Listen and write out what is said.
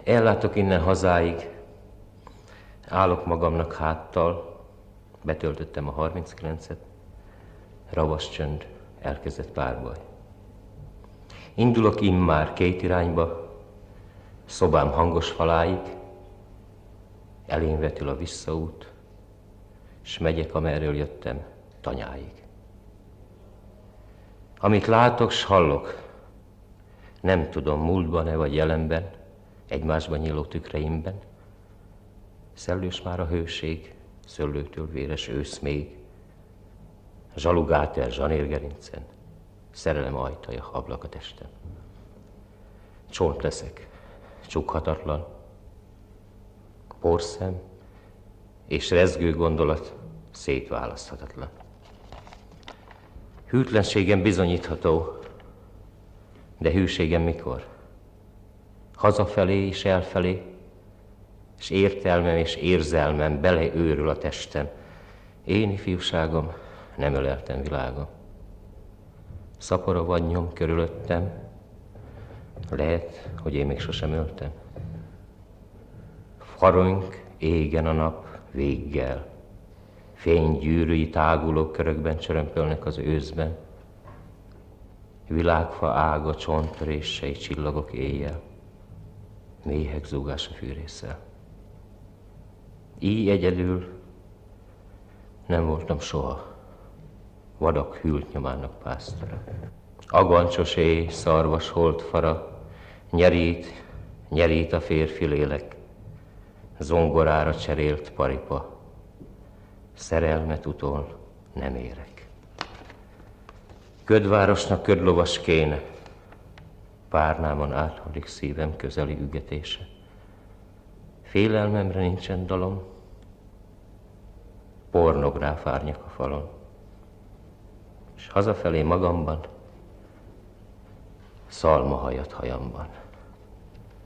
Ellátok innen hazáig, állok magamnak háttal, betöltöttem a 39-et, ravas csönd, elkezdett párbaj. Indulok immár két irányba, szobám hangos faláig, elém vetül a visszaút, s megyek, amerről jöttem, tanyáig. Amit látok, s hallok, nem tudom, múltban-e vagy jelenben, egymásban nyíló tükreimben, szellős már a hőség, szőlőtől véres ősz még, zsalugáter zsanérgerincen, szerelem ajtaja ablak a testem. Csont leszek, csukhatatlan, porszem és rezgő gondolat szétválaszthatatlan. Hűtlenségem bizonyítható, de hűségem mikor? Hazafelé és elfelé, és értelmem és érzelmem beleőrül a testem. Én ifjúságom, nem öleltem világom. Szapor a vadnyom körülöttem, lehet, hogy én még sosem öltem. Farönk égen a nap véggel, fénygyűrűi táguló körökben csörömpölnek az őszben, világfa ága csonttöréssei csillagok éjjel, méhek zúgása fűrésszel. Így egyedül nem voltam soha vadak hűlt nyomának pásztora. Agancsos éj, szarvas holdfara, nyerít a férfi lélek, zongorára cserélt paripa, szerelmet utol nem érek. Ködvárosnak ködlovas kéne, párnámon áthalik szívem közeli ügetése. Félelmemre nincsen dalom, pornográf árnyak a falon, s hazafelé magamban szalmahajat hajamban.